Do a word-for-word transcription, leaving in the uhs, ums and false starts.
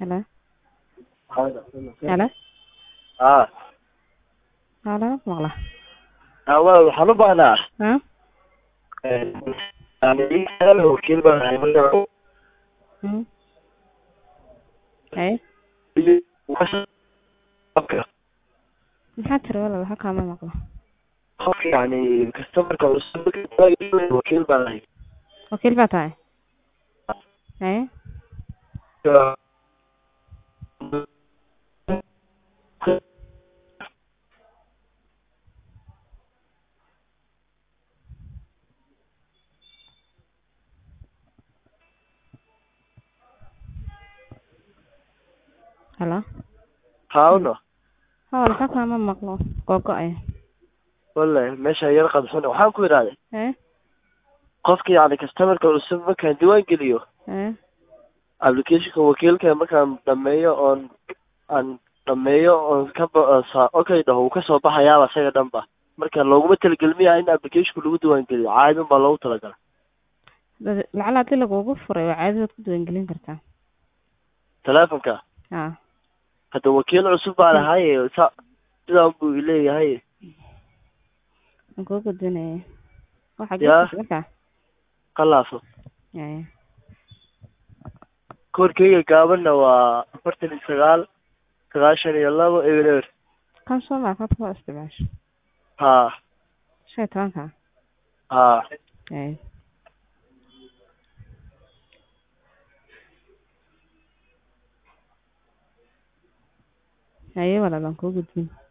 Hello. Halo. Hello. Ah, Hello. Maqla. awal waxaan u baahnaa Ha? ee wakiil baan ahay marka Hmm. Hey. qofka Maxaa tiri walaal waxa kaama maqlo. qofka yani customerka wakiil baan ahay Wakiil baa tahay. Hey. Hello. haawno Hawal waxa kaama maqlo. Gogo'ay. wallahi meesha yar qadsan waxaan ku yiraahday Hey. qofka yani customerka cusub markaan diiwaan geliyo Hey. applicationka wakiilka markaan dhameeyo oon aan dhameeyo oon ka okay dhaho uu kasoo baxayaaba isaga dhanba marka looguma talagelmiya in applicationka lagu diiwaan geliyo caadi baa loogu talagalay lacala hadii lagugu furay waa caadi waad ku diiwaan gelin kartaa. telefonka Ha. hadda wakiil cusub baan ahay sidaan buu ileeyahay Aan ku gudbinaya. Waxa yaa gees markaa. qalaafo Hey. koorkeyga gaabanna waa afartan iyo sagaal sagaashan iyo labo eber eber Kan soo ma ka soo isticmaasho. haa Shay tobanka. haa Hey. Haye walaal aan ku gudbin.